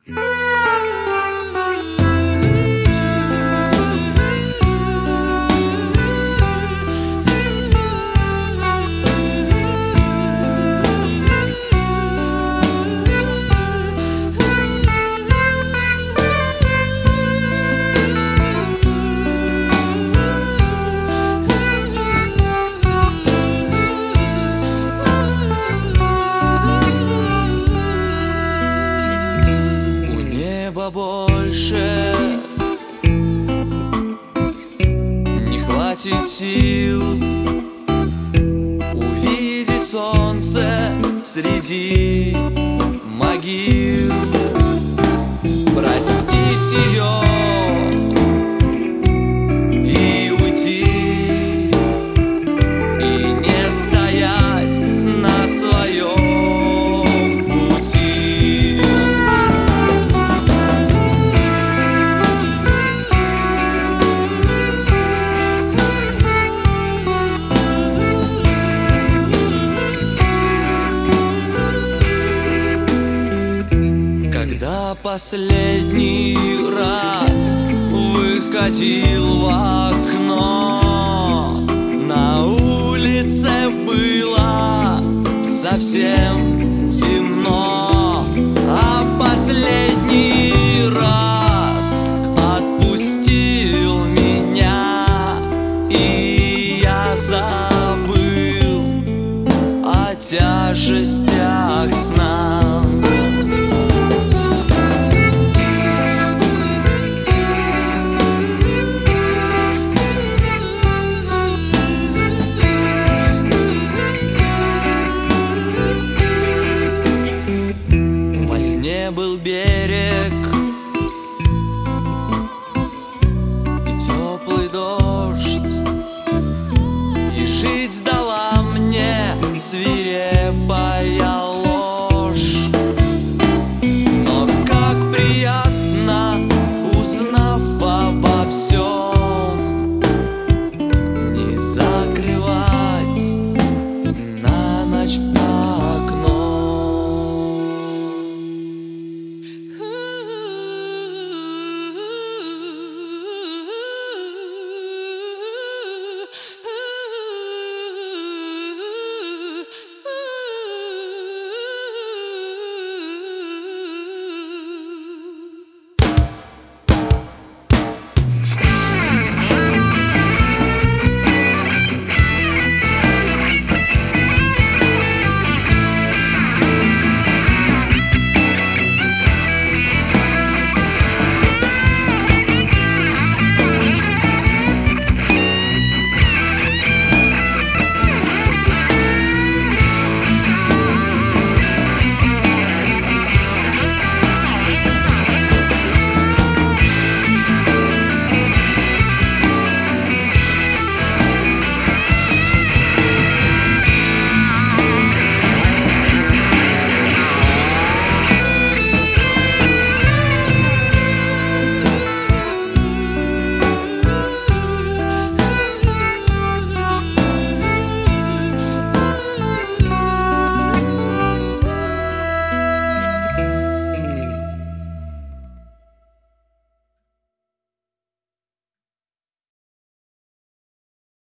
Больше не хватит сил увидеть солнце среди могил, простить ее и уйти, и не стоять на своем пути. Когда последний раз выходил в окно, на улице было совсем темно, а последний раз отпустил меня, и я забыл о тяжестях сна. Был берег,